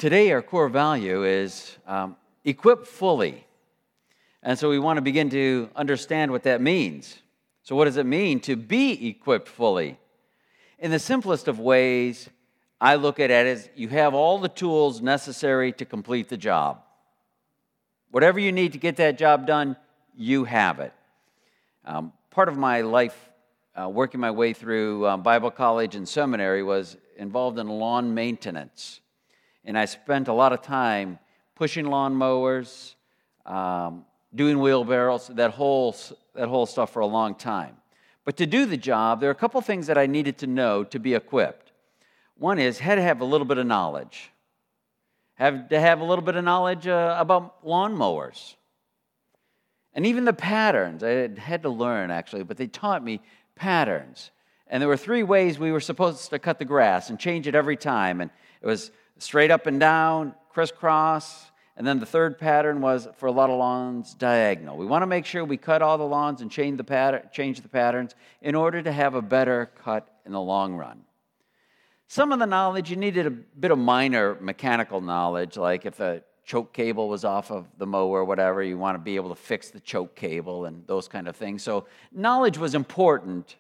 Today, our core value is equip fully. And so we want to begin to understand what that means. So what does it mean to be equipped fully? In the simplest of ways, I look at it as you have all the tools necessary to complete the job. Whatever you need to get that job done, you have it. Part of my life, working my way through Bible college and seminary, was involved in lawn maintenance. And I spent a lot of time pushing lawn mowers, doing wheelbarrows, that whole stuff for a long time. But to do the job, there are a couple things that I needed to know to be equipped. One is, had to have a little bit of knowledge. Have to have a little bit of knowledge about lawn mowers. And even the patterns, I had to learn actually, but they taught me patterns. And there were 3 ways we were supposed to cut the grass and change it every time. And it was straight up and down, crisscross, and then the third pattern was, for a lot of lawns, diagonal. We want to make sure we cut all the lawns and change the patterns in order to have a better cut in the long run. Some of the knowledge, you needed a bit of minor mechanical knowledge, like if the choke cable was off of the mower or whatever, you want to be able to fix the choke cable and those kind of things. So knowledge was important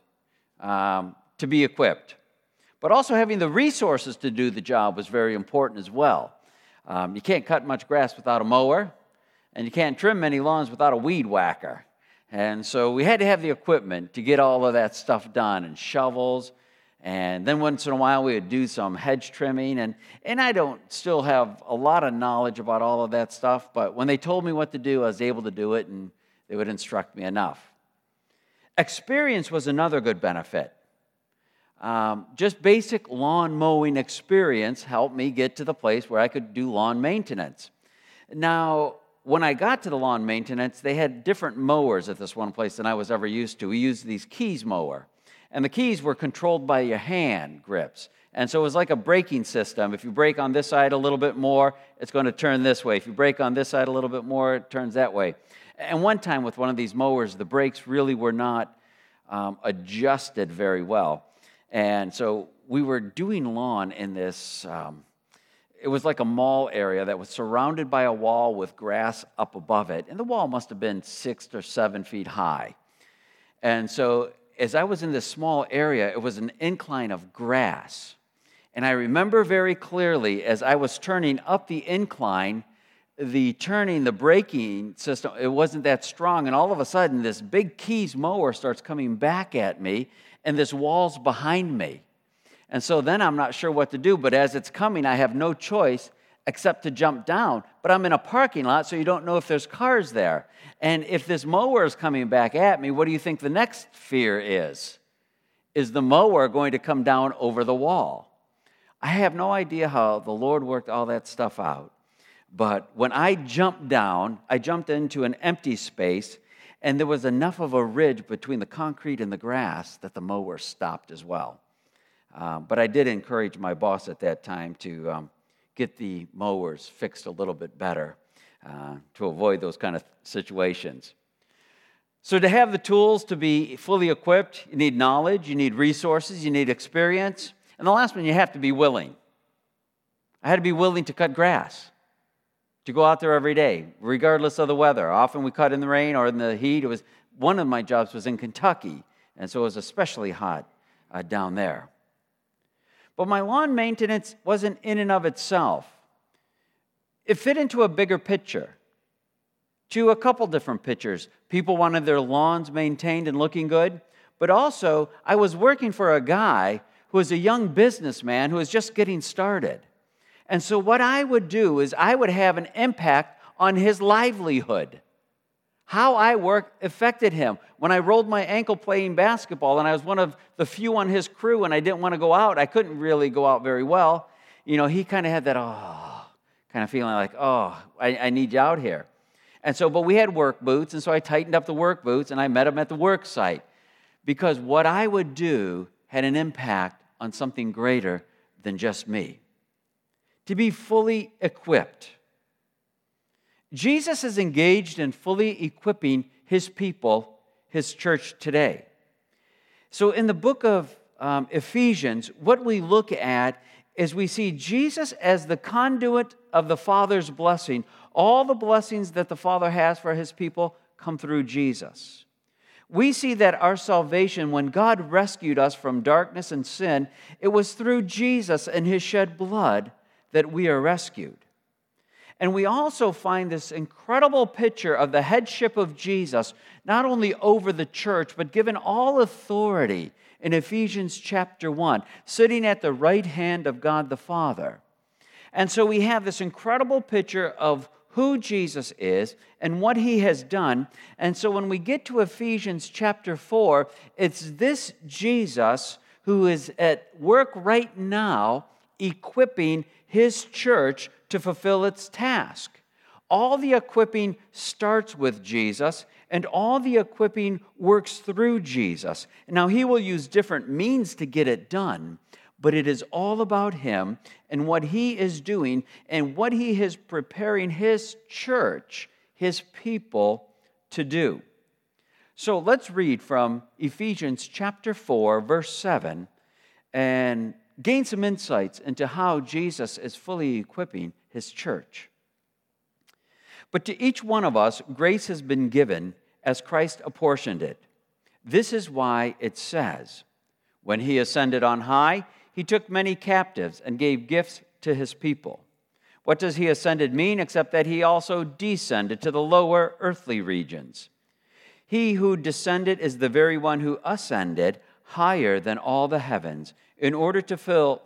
to be equipped. But also having the resources to do the job was very important as well. You can't cut much grass without a mower, and you can't trim many lawns without a weed whacker. And so we had to have the equipment to get all of that stuff done, and shovels, and then once in a while we would do some hedge trimming. And I don't still have a lot of knowledge about all of that stuff, but when they told me what to do, I was able to do it, and they would instruct me enough. Experience was another good benefit. Just basic lawn mowing experience helped me get to the place where I could do lawn maintenance. Now, when I got to the lawn maintenance, they had different mowers at this one place than I was ever used to. We used these keys mower, and the keys were controlled by your hand grips. And so it was like a braking system. If you brake on this side a little bit more, it's going to turn this way. If you brake on this side a little bit more, it turns that way. And one time with one of these mowers, the brakes really were not adjusted very well. And so we were doing lawn in this, it was like a mall area that was surrounded by a wall with grass up above it. And the wall must have been 6 or 7 feet high. And so as I was in this small area, it was an incline of grass. And I remember very clearly as I was turning up the incline, the braking system, it wasn't that strong. And all of a sudden, this big keys mower starts coming back at me, and this wall's behind me. And so then I'm not sure what to do, but as it's coming, I have no choice except to jump down. But I'm in a parking lot, so you don't know if there's cars there. And if this mower is coming back at me, what do you think the next fear is? Is the mower going to come down over the wall? I have no idea how the Lord worked all that stuff out. But when I jumped down, I jumped into an empty space, and there was enough of a ridge between the concrete and the grass that the mower stopped as well. But I did encourage my boss at that time to get the mowers fixed a little bit better to avoid those kind of situations. So to have the tools to be fully equipped, you need knowledge, you need resources, you need experience. And the last one, you have to be willing. I had to be willing to cut grass, to go out there every day, regardless of the weather. Often we cut in the rain or in the heat. One of my jobs was in Kentucky, and so it was especially hot down there. But my lawn maintenance wasn't in and of itself. It fit into a bigger picture, to a couple different pictures. People wanted their lawns maintained and looking good, but also I was working for a guy who was a young businessman who was just getting started. And so what I would do is I would have an impact on his livelihood. How I worked affected him. When I rolled my ankle playing basketball, and I was one of the few on his crew, and I didn't want to go out, I couldn't really go out very well. He kind of had that, kind of feeling like, I need you out here. And so, but we had work boots, and so I tightened up the work boots, and I met him at the work site. Because what I would do had an impact on something greater than just me. To be fully equipped. Jesus is engaged in fully equipping his people, his church today. So in the book of Ephesians, what we look at is we see Jesus as the conduit of the Father's blessing. All the blessings that the Father has for his people come through Jesus. We see that our salvation, when God rescued us from darkness and sin, it was through Jesus and his shed blood that we are rescued. And we also find this incredible picture of the headship of Jesus, not only over the church, but given all authority in Ephesians chapter 1, sitting at the right hand of God the Father. And so we have this incredible picture of who Jesus is and what he has done. And so when we get to Ephesians chapter 4, it's this Jesus who is at work right now equipping his church to fulfill its task. All the equipping starts with Jesus, and all the equipping works through Jesus. Now, he will use different means to get it done, but it is all about him and what he is doing and what he is preparing his church, his people, to do. So let's read from Ephesians chapter 4, verse 7, and gain some insights into how Jesus is fully equipping his church. But to each one of us, grace has been given as Christ apportioned it. This is why it says, when he ascended on high, he took many captives and gave gifts to his people. What does he ascended mean except that he also descended to the lower earthly regions? He who descended is the very one who ascended higher than all the heavens in order to fill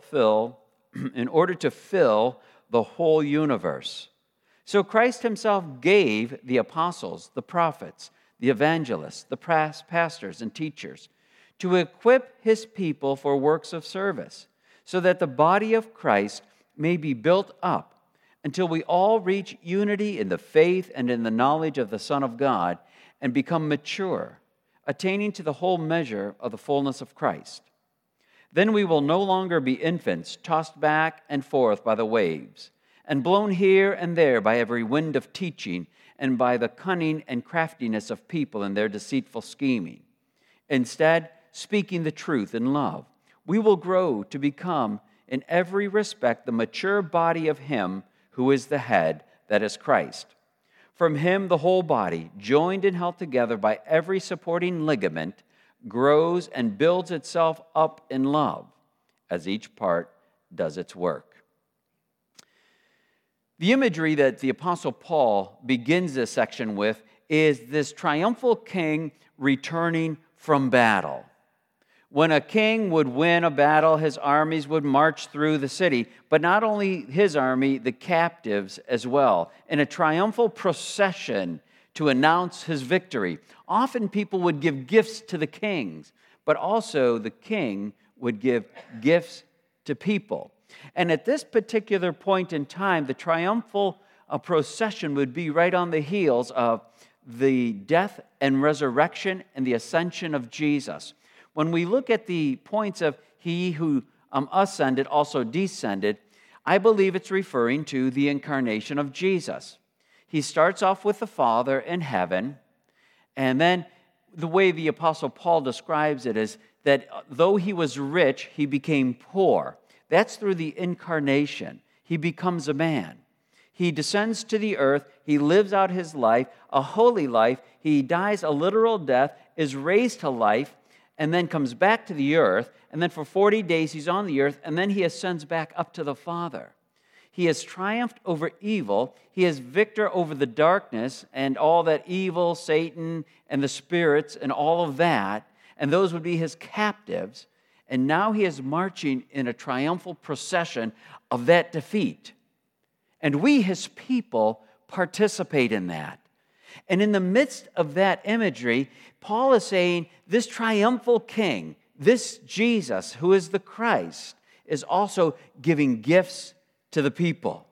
the whole universe. So Christ himself gave the apostles, the prophets, the evangelists, the pastors and teachers to equip his people for works of service, so that the body of Christ may be built up until we all reach unity in the faith and in the knowledge of the Son of God and become mature, attaining to the whole measure of the fullness of Christ. Then we will no longer be infants, tossed back and forth by the waves, and blown here and there by every wind of teaching and by the cunning and craftiness of people in their deceitful scheming. Instead, speaking the truth in love, we will grow to become, in every respect, the mature body of him who is the head, that is Christ. From him, the whole body, joined and held together by every supporting ligament, grows and builds itself up in love, as each part does its work. The imagery that the Apostle Paul begins this section with is this triumphal king returning from battle. When a king would win a battle, his armies would march through the city, but not only his army, the captives as well, in a triumphal procession to announce his victory. Often people would give gifts to the kings, but also the king would give gifts to people. And at this particular point in time, the triumphal procession would be right on the heels of the death and resurrection and the ascension of Jesus. When we look at the points of he who ascended also descended, I believe it's referring to the incarnation of Jesus. He starts off with the Father in heaven, and then the way the Apostle Paul describes it is that though he was rich, he became poor. That's through the incarnation. He becomes a man. He descends to the earth. He lives out his life, a holy life. He dies a literal death, is raised to life, and then comes back to the earth. And then for 40 days he's on the earth, and then he ascends back up to the Father. He has triumphed over evil. He is victor over the darkness and all that evil, Satan and the spirits and all of that. And those would be his captives. And now he is marching in a triumphal procession of that defeat. And we, his people, participate in that. And in the midst of that imagery, Paul is saying this triumphal king, this Jesus, who is the Christ, is also giving gifts to the people.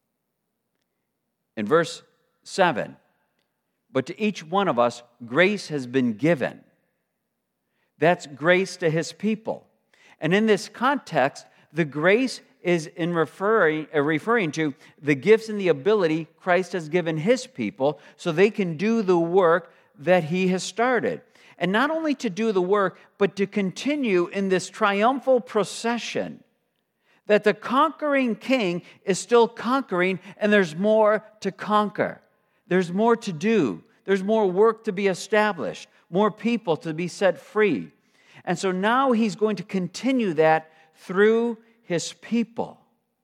In verse 7, but to each one of us, grace has been given. That's grace to his people. And in this context, the grace is referring to the gifts and the ability Christ has given his people so they can do the work that he has started. And not only to do the work, but to continue in this triumphal procession that the conquering king is still conquering, and there's more to conquer. There's more to do. There's more work to be established, more people to be set free. And so now he's going to continue that through his people.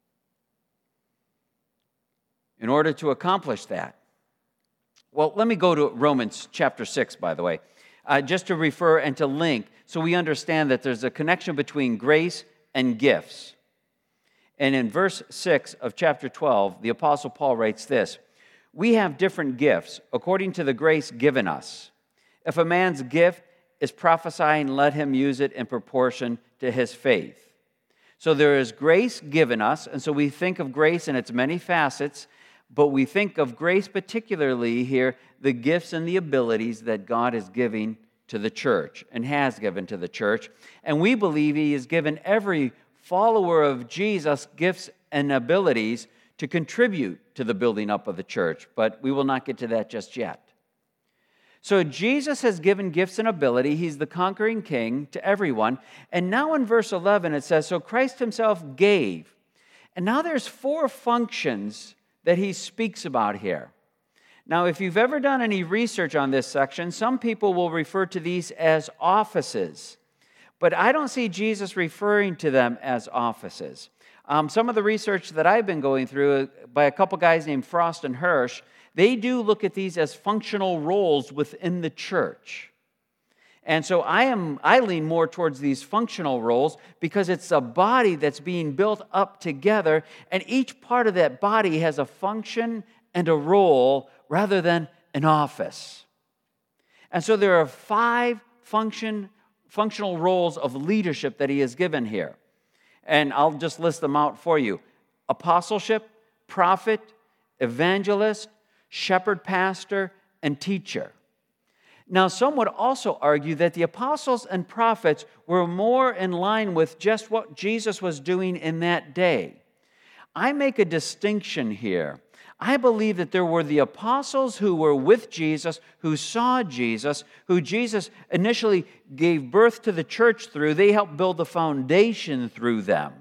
In order to accomplish that, well, let me go to Romans chapter 6, by the way, just to refer and to link so we understand that there's a connection between grace and gifts. And in verse 6 of chapter 12, the Apostle Paul writes this: "We have different gifts according to the grace given us. If a man's gift is prophesying, let him use it in proportion to his faith." So there is grace given us, and so we think of grace in its many facets, but we think of grace particularly here, the gifts and the abilities that God is giving to the church and has given to the church. And we believe he has given every follower of Jesus gifts and abilities to contribute to the building up of the church, but we will not get to that just yet. So Jesus has given gifts and ability. He's the conquering king to everyone. And now in verse 11 it says, so Christ himself gave. And now there's 4 functions that he speaks about here. Now, if you've ever done any research on this section, some people will refer to these as offices. But I don't see Jesus referring to them as offices. Some of the research that I've been going through by a couple guys named Frost and Hirsch, they do look at these as functional roles within the church. And so I lean more towards these functional roles because it's a body that's being built up together, and each part of that body has a function and a role rather than an office. And so there are 5 functional roles of leadership that he has given here. And I'll just list them out for you: apostleship, prophet, evangelist, shepherd, pastor, and teacher. Now, some would also argue that the apostles and prophets were more in line with just what Jesus was doing in that day. I make a distinction here. I believe that there were the apostles who were with Jesus, who saw Jesus, who Jesus initially gave birth to the church through. They helped build the foundation through them.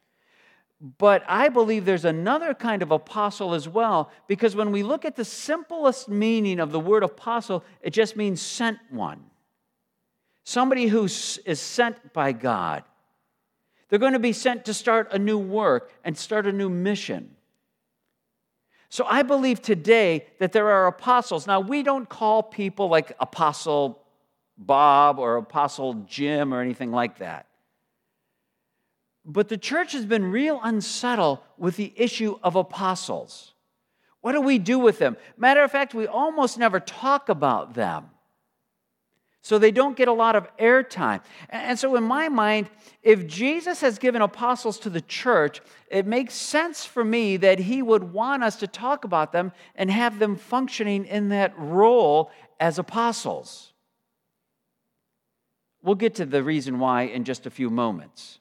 But I believe there's another kind of apostle as well, because when we look at the simplest meaning of the word apostle, it just means sent one. Somebody who is sent by God. They're going to be sent to start a new work and start a new mission. So I believe today that there are apostles. Now, we don't call people like Apostle Bob or Apostle Jim or anything like that. But the church has been real unsettled with the issue of apostles. What do we do with them? Matter of fact, we almost never talk about them. So they don't get a lot of airtime. And so in my mind, if Jesus has given apostles to the church, it makes sense for me that he would want us to talk about them and have them functioning in that role as apostles. We'll get to the reason why in just a few moments.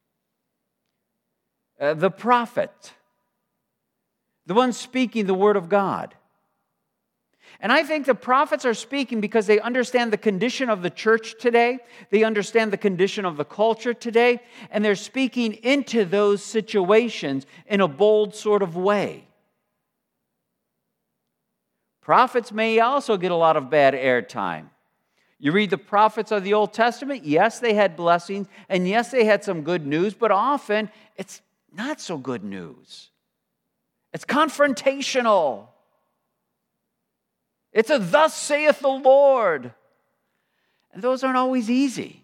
The prophet, the one speaking the word of God. And I think the prophets are speaking because they understand the condition of the church today. They understand the condition of the culture today. And they're speaking into those situations in a bold sort of way. Prophets may also get a lot of bad airtime. You read the prophets of the Old Testament, yes, they had blessings, and yes, they had some good news, but often it's not so good news. It's confrontational. It's a thus saith the Lord. And those aren't always easy.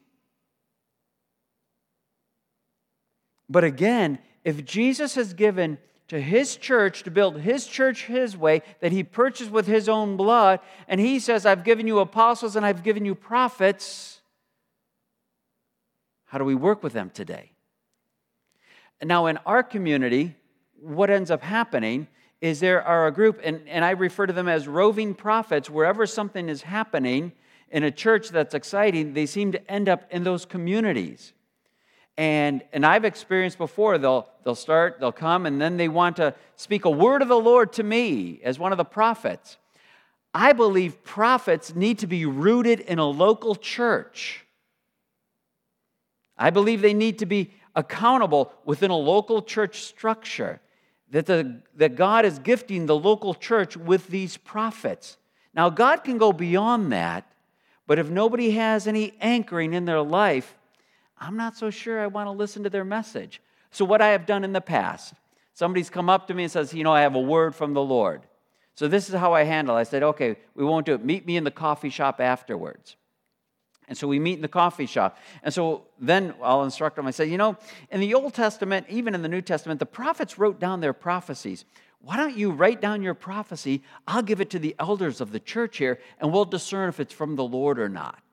But again, if Jesus has given to his church to build his church his way, that he purchased with his own blood, and he says, I've given you apostles and I've given you prophets, how do we work with them today? And now in our community, what ends up happening is there are a group, and I refer to them as roving prophets. Wherever something is happening in a church that's exciting, they seem to end up in those communities. And I've experienced before, they'll come, and then they want to speak a word of the Lord to me as one of the prophets. I believe prophets need to be rooted in a local church. I believe they need to be accountable within a local church structure, that God is gifting the local church with these prophets. Now, God can go beyond that, but if nobody has any anchoring in their life, I'm not so sure I want to listen to their message. So what I have done in the past, somebody's come up to me and says, I have a word from the Lord. So this is how I handle it. I said, okay, we won't do it. Meet me in the coffee shop afterwards. And so we meet in the coffee shop. And so then I'll instruct them. I say, in the Old Testament, even in the New Testament, the prophets wrote down their prophecies. Why don't you write down your prophecy? I'll give it to the elders of the church here, and we'll discern if it's from the Lord or not.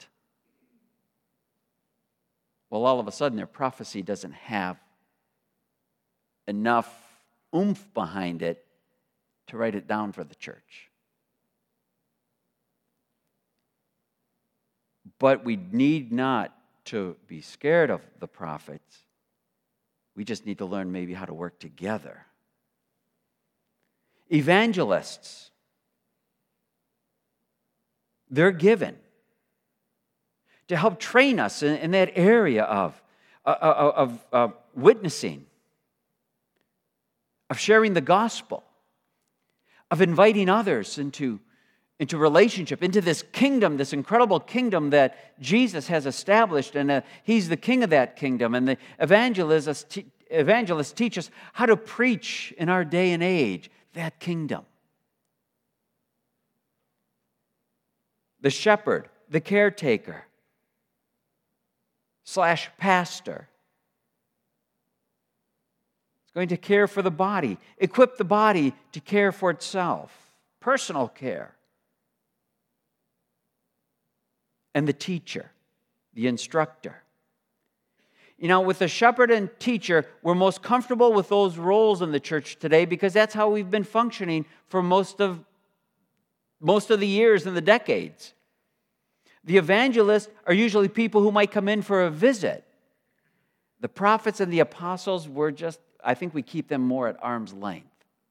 Well, all of a sudden, their prophecy doesn't have enough oomph behind it to write it down for the church. But we need not to be scared of the prophets. We just need to learn maybe how to work together. Evangelists, they're given to help train us in that area of witnessing, of sharing the gospel, of inviting others into relationship, into this kingdom, this incredible kingdom that Jesus has established, and He's the king of that kingdom. And the evangelists teach us how to preach in our day and age that kingdom. The shepherd, the caretaker, / pastor, is going to care for the body, equip the body to care for itself, personal care. And the teacher, the instructor. With the shepherd and teacher, we're most comfortable with those roles in the church today because that's how we've been functioning for most of the years and the decades. The evangelists are usually people who might come in for a visit. The prophets and the apostles I think we keep them more at arm's length.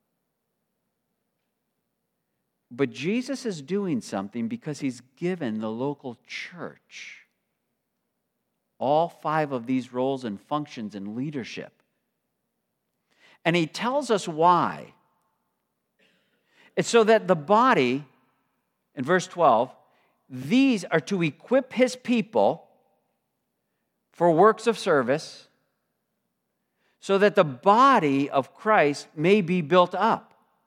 But Jesus is doing something because He's given the local church all 5 of these roles and functions in leadership. And He tells us why. It's so that the body, in verse 12, these are to equip His people for works of service so that the body of Christ may be built up.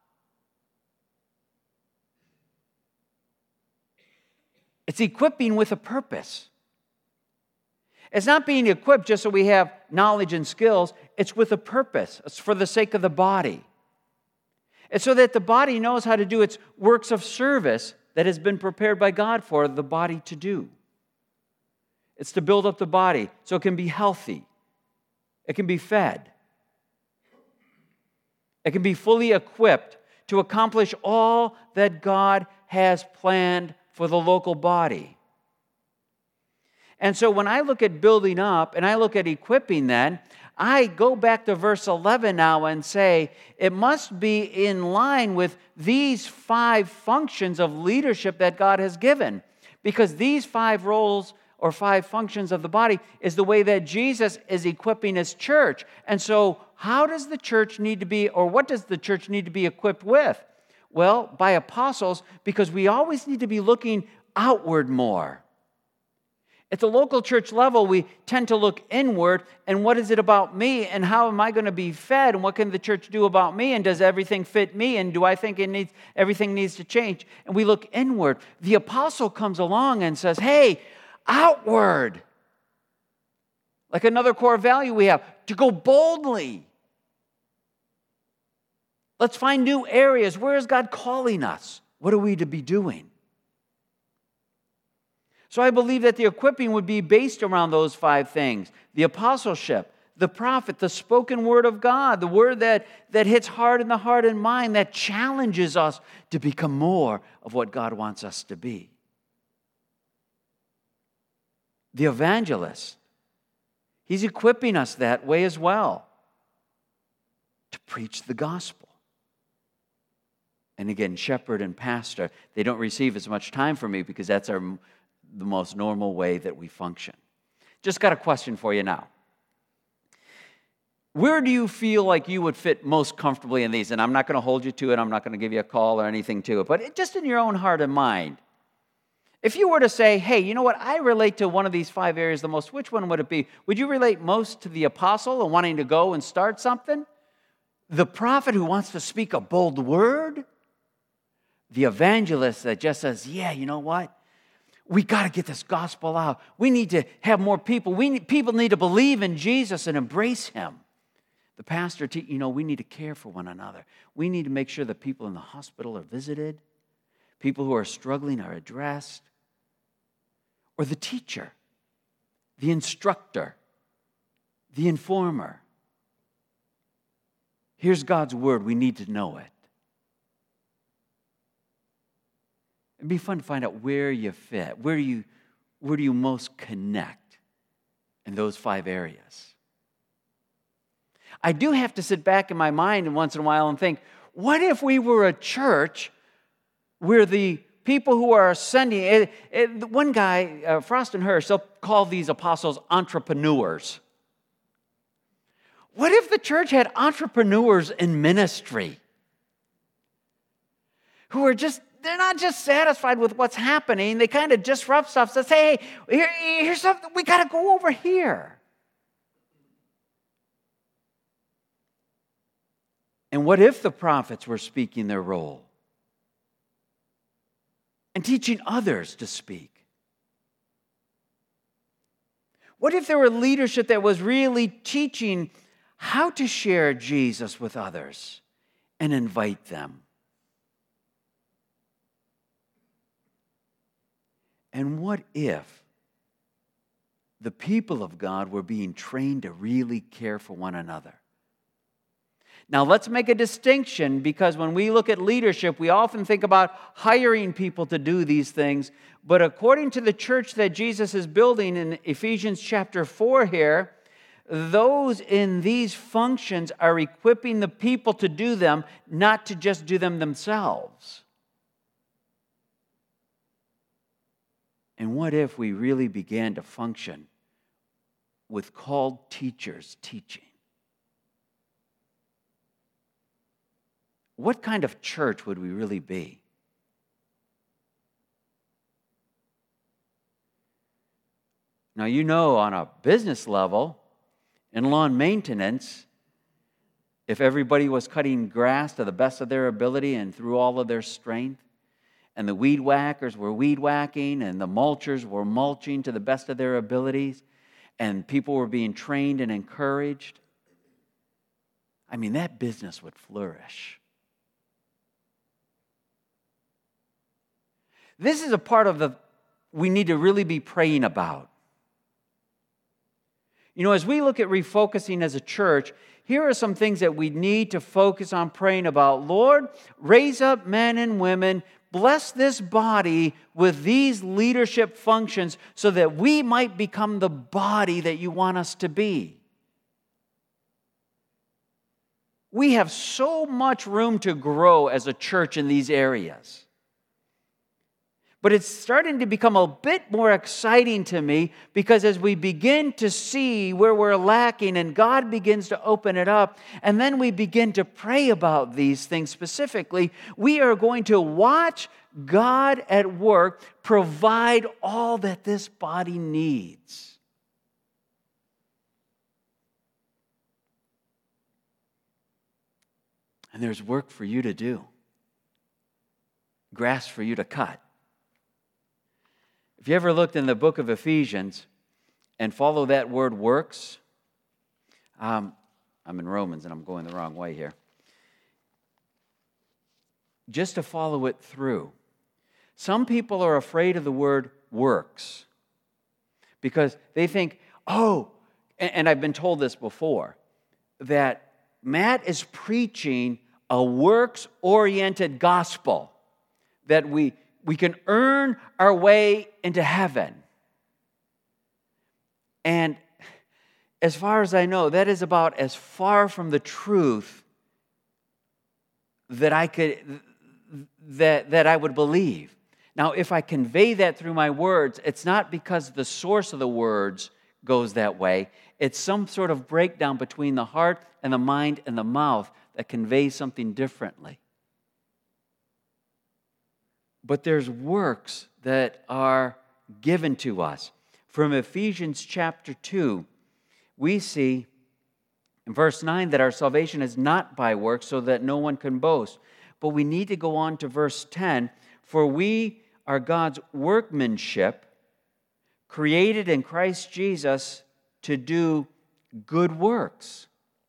It's equipping with a purpose. It's not being equipped just so we have knowledge and skills. It's with a purpose. It's for the sake of the body. It's so that the body knows how to do its works of service that has been prepared by God for the body to do. It's to build up the body so it can be healthy. It can be fed. It can be fully equipped to accomplish all that God has planned for the local body. And so when I look at building up and I look at equipping then, I go back to verse 11 now and say it must be in line with these 5 functions of leadership that God has given. Because these 5 roles or 5 functions of the body is the way that Jesus is equipping His church. And so how does the church need to be, or what does the church need to be equipped with? Well, by apostles, because we always need to be looking outward more. At the local church level, we tend to look inward, and what is it about me, and how am I going to be fed, and what can the church do about me, and does everything fit me, and do I think everything needs to change? And we look inward. The apostle comes along and says, hey, outward. Like another core value we have, to go boldly. Let's find new areas. Where is God calling us? What are we to be doing? So I believe that the equipping would be based around those 5 things. The apostleship, the prophet, the spoken word of God, the word that hits hard in the heart and mind, that challenges us to become more of what God wants us to be. The evangelist, he's equipping us that way as well, to preach the gospel. And again, shepherd and pastor, they don't receive as much time from me because that's the most normal way that we function. Just got a question for you now. Where do you feel like you would fit most comfortably in these? And I'm not going to hold you to it. I'm not going to give you a call or anything to it. But just in your own heart and mind, if you were to say, hey, you know what? I relate to one of these 5 areas the most. Which one would it be? Would you relate most to the apostle and wanting to go and start something? The prophet who wants to speak a bold word? The evangelist that just says, yeah, you know what? We got to get this gospel out. We need to have more people. People need to believe in Jesus and embrace him. The pastor, we need to care for one another. We need to make sure that people in the hospital are visited. People who are struggling are addressed. Or the teacher, the instructor, the informer. Here's God's word. We need to know it. It'd be fun to find out where you fit. Where do you most connect in those 5 areas? I do have to sit back in my mind once in a while and think, what if we were a church where the people who are ascending, one guy, Frost and Hirsch, they'll call these apostles entrepreneurs. What if the church had entrepreneurs in ministry who are they're not just satisfied with what's happening, they kind of disrupt stuff, so say, hey, here's something, we got to go over here. And what if the prophets were speaking their role and teaching others to speak? What if there were leadership that was really teaching how to share Jesus with others and invite them? And what if the people of God were being trained to really care for one another? Now, let's make a distinction, because when we look at leadership, we often think about hiring people to do these things. But according to the church that Jesus is building in Ephesians chapter 4 here, those in these functions are equipping the people to do them, not to just do them themselves. And what if we really began to function with called teachers teaching? What kind of church would we really be? Now, on a business level, in lawn maintenance, if everybody was cutting grass to the best of their ability and through all of their strength, and the weed whackers were weed whacking, and the mulchers were mulching to the best of their abilities, and people were being trained and encouraged, that business would flourish. This is a part of we need to really be praying about. As we look at refocusing as a church, here are some things that we need to focus on praying about. Lord, raise up men and women, bless this body with these leadership functions so that we might become the body that you want us to be. We have so much room to grow as a church in these areas. But it's starting to become a bit more exciting to me, because as we begin to see where we're lacking and God begins to open it up, and then we begin to pray about these things specifically, we are going to watch God at work provide all that this body needs. And there's work for you to do, grass for you to cut. If you ever looked in the book of Ephesians and follow that word works, I'm in Romans and I'm going the wrong way here. Just to follow it through. Some people are afraid of the word works because they think, and I've been told this before, that Matt is preaching a works-oriented gospel, that we can earn our way into heaven. And as far as I know, that is about as far from the truth that I would believe. Now, if I convey that through my words, it's not because the source of the words goes that way. It's some sort of breakdown between the heart and the mind and the mouth that conveys something differently. But there's works that are given to us. From Ephesians chapter 2, we see in verse 9 that our salvation is not by works, so that no one can boast. But we need to go on to verse 10. For we are God's workmanship, created in Christ Jesus to do good works,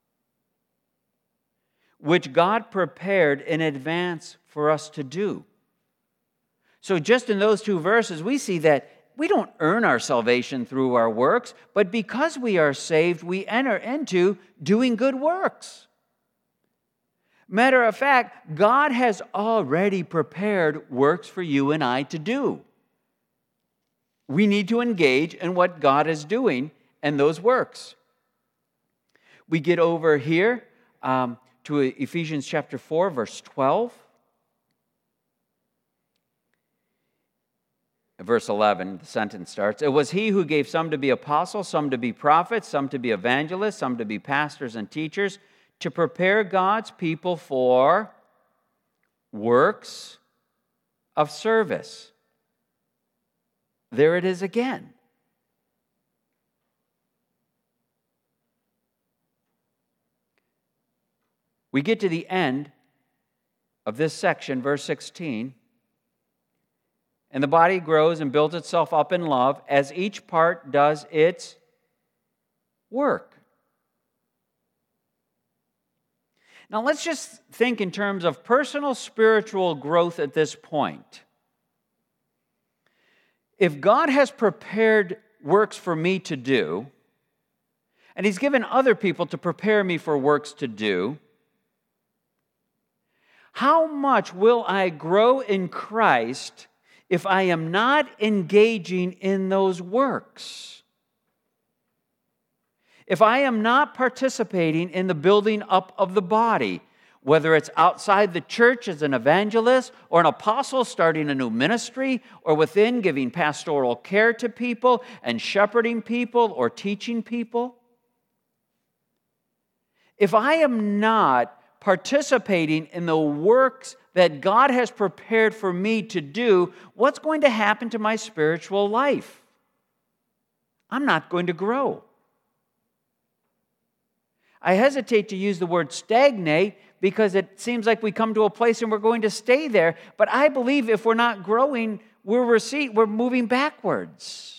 which God prepared in advance for us to do. So just in those two verses, we see that we don't earn our salvation through our works, but because we are saved, we enter into doing good works. Matter of fact, God has already prepared works for you and I to do. We need to engage in what God is doing and those works. We get over here to Ephesians chapter 4, verse 12. Verse 11, the sentence starts, "It was he who gave some to be apostles, some to be prophets, some to be evangelists, some to be pastors and teachers, to prepare God's people for works of service." There it is again. We get to the end of this section, verse 16. "And the body grows and builds itself up in love as each part does its work." Now let's just think in terms of personal spiritual growth at this point. If God has prepared works for me to do, and He's given other people to prepare me for works to do, how much will I grow in Christ if I am not engaging in those works? If I am not participating in the building up of the body, whether it's outside the church as an evangelist or an apostle starting a new ministry, or within giving pastoral care to people and shepherding people or teaching people, if I am not participating in the works that God has prepared for me to do, what's going to happen to my spiritual life? I'm not going to grow. I hesitate to use the word stagnate because it seems like we come to a place and we're going to stay there. But I believe if we're not growing, we're moving backwards.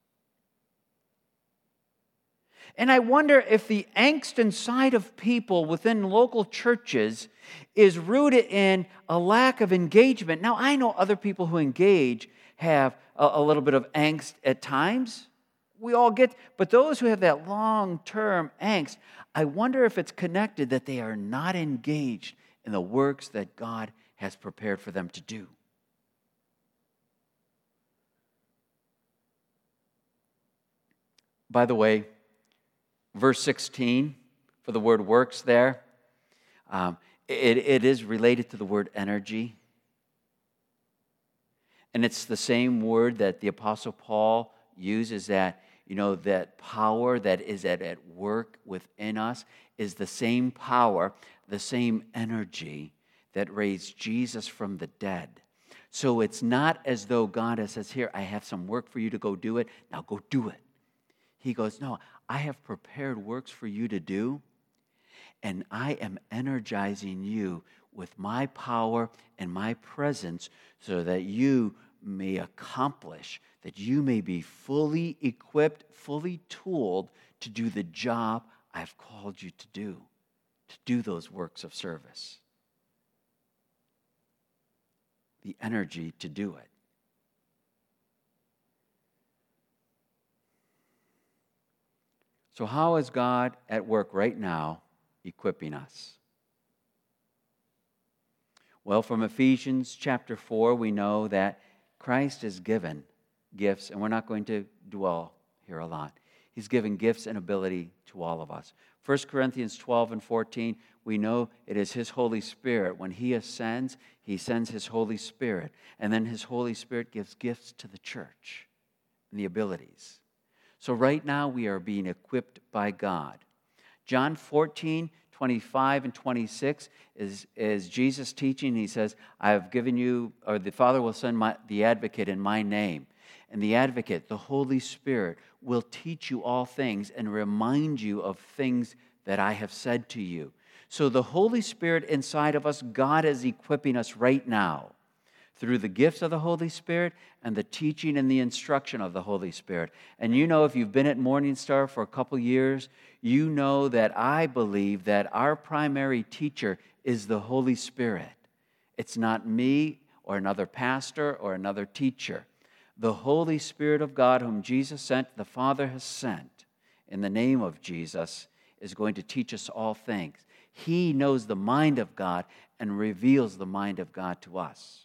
And I wonder if the angst inside of people within local churches is rooted in a lack of engagement. Now, I know other people who engage have a little bit of angst at times. We all get, but those who have that long-term angst, I wonder if it's connected that they are not engaged in the works that God has prepared for them to do. By the way, verse 16, for the word works there, it is related to the word energy. And it's the same word that the Apostle Paul uses, that, that power that is at work within us is the same power, the same energy that raised Jesus from the dead. So it's not as though God says, "Here, I have some work for you to go do it. Now go do it." He goes, "No, I have prepared works for you to do, and I am energizing you with my power and my presence so that you may accomplish, that you may be fully equipped, fully tooled to do the job I've called you to do those works of service." The energy to do it. So how is God at work right now equipping us? Well, from Ephesians chapter 4, we know that Christ has given gifts, and we're not going to dwell here a lot. He's given gifts and ability to all of us. 1 Corinthians 12 and 14, we know it is His Holy Spirit. When He ascends, He sends His Holy Spirit, and then His Holy Spirit gives gifts to the church and the abilities. So right now we are being equipped by God. John 14, 25 and 26 is Jesus teaching. He says, I have given you, or the Father will send the advocate in my name. And the advocate, the Holy Spirit, will teach you all things and remind you of things that I have said to you. So the Holy Spirit inside of us, God is equipping us right now through the gifts of the Holy Spirit and the teaching and the instruction of the Holy Spirit. And you know, if you've been at Morning Star for a couple years, you know that I believe that our primary teacher is the Holy Spirit. It's not me or another pastor or another teacher. The Holy Spirit of God, whom Jesus sent, the Father has sent, in the name of Jesus, is going to teach us all things. He knows the mind of God and reveals the mind of God to us.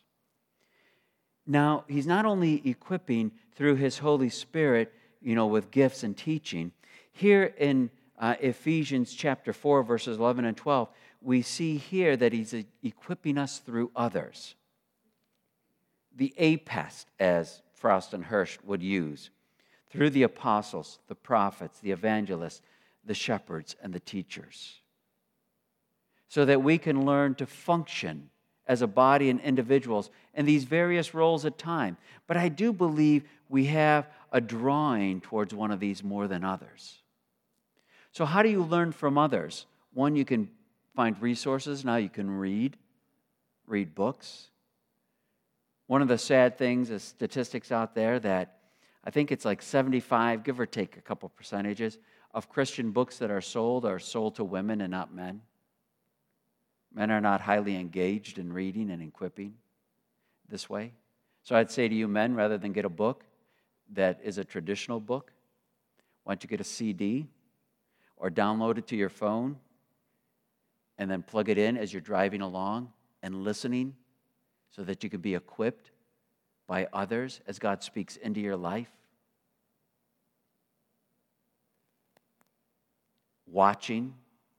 Now, He's not only equipping through His Holy Spirit, with gifts and teaching. Here in Ephesians chapter 4, verses 11 and 12, we see here that He's equipping us through others. The APEST, as Frost and Hirsch would use, through the apostles, the prophets, the evangelists, the shepherds, and the teachers, so that we can learn to function as a body and individuals in these various roles at time. But I do believe we have a drawing towards one of these more than others. So how do you learn from others? One, you can find resources. Now you can read books. One of the sad things is statistics out there that I think it's like 75, give or take a couple percentages, of Christian books that are sold to women and not men. Men are not highly engaged in reading and equipping this way. So I'd say to you men, rather than get a book that is a traditional book, why don't you get a CD or download it to your phone and then plug it in as you're driving along and listening so that you can be equipped by others as God speaks into your life. Watching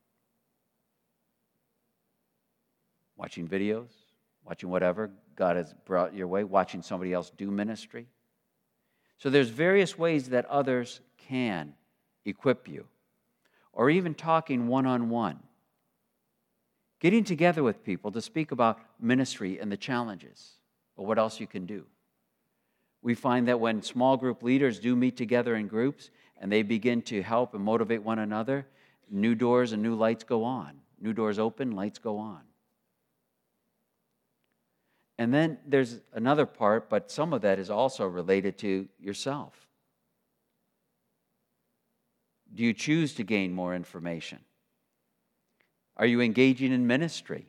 videos, watching whatever God has brought your way, watching somebody else do ministry. So there's various ways that others can equip you, or even talking one-on-one, getting together with people to speak about ministry and the challenges, or what else you can do. We find that when small group leaders do meet together in groups and they begin to help and motivate one another, new doors and new lights go on. New doors open, lights go on. And then there's another part, but some of that is also related to yourself. Do you choose to gain more information? Are you engaging in ministry?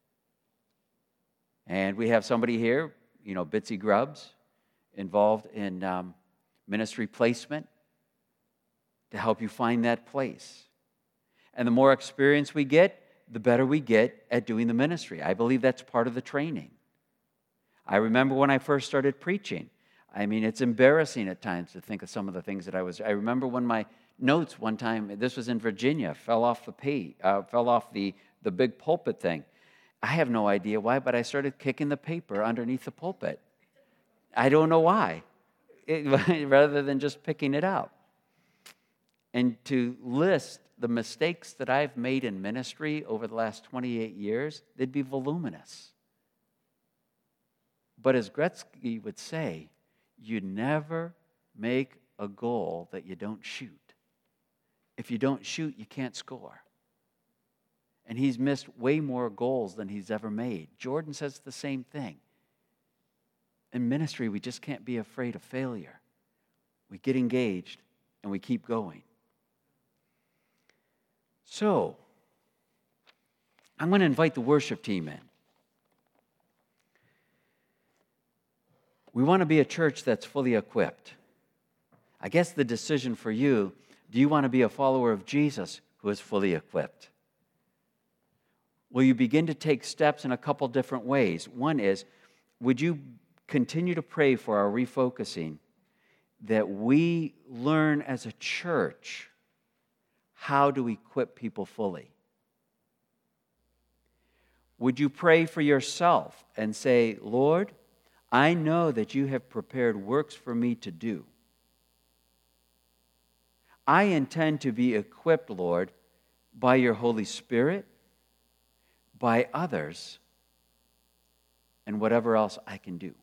And we have somebody here, Bitsy Grubbs, involved in ministry placement to help you find that place. And the more experience we get, the better we get at doing the ministry. I believe that's part of the training. I remember when I first started preaching. It's embarrassing at times to think of some of the things that I remember when my notes one time, this was in Virginia, fell off the big pulpit thing. I have no idea why, but I started kicking the paper underneath the pulpit. I don't know why, rather than just picking it up. And to list the mistakes that I've made in ministry over the last 28 years, they'd be voluminous. But as Gretzky would say, you never make a goal that you don't shoot. If you don't shoot, you can't score. And he's missed way more goals than he's ever made. Jordan says the same thing. In ministry, we just can't be afraid of failure. We get engaged and we keep going. So, I'm going to invite the worship team in. We want to be a church that's fully equipped. I guess the decision for you, do you want to be a follower of Jesus who is fully equipped? Will you begin to take steps in a couple different ways? One is, would you continue to pray for our refocusing, that we learn as a church how to equip people fully? Would you pray for yourself and say, Lord, I know that you have prepared works for me to do. I intend to be equipped, Lord, by your Holy Spirit, by others, and whatever else I can do.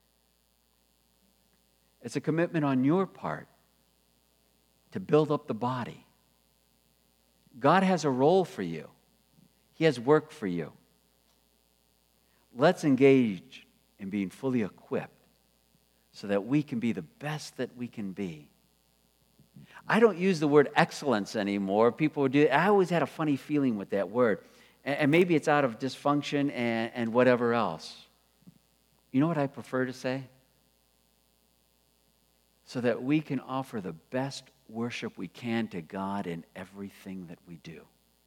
It's a commitment on your part to build up the body. God has a role for you. He has work for you. Let's engage in being fully equipped so that we can be the best that we can be. I don't use the word excellence anymore. People would do. I always had a funny feeling with that word. And maybe it's out of dysfunction and whatever else. You know what I prefer to say? So that we can offer the best worship we can to God in everything that we do.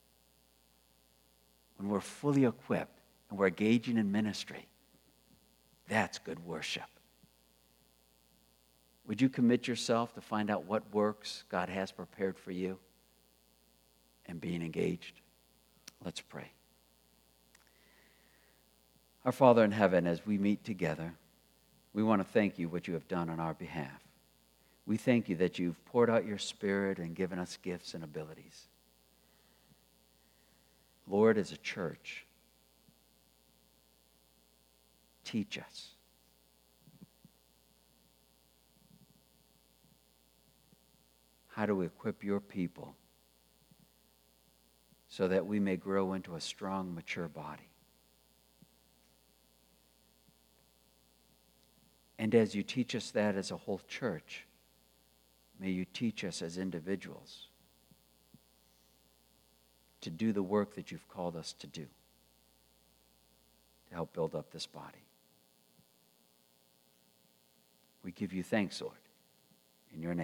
When we're fully equipped and we're engaging in ministry, that's good worship. Would you commit yourself to find out what works God has prepared for you and being engaged? Let's pray. Our Father in heaven, as we meet together, we want to thank you what you have done on our behalf. We thank you that you've poured out your Spirit and given us gifts and abilities. Lord, as a church, teach us. How to equip your people so that we may grow into a strong, mature body. And as you teach us that as a whole church, may you teach us as individuals to do the work that you've called us to do, to help build up this body. We give you thanks, Lord, in your name.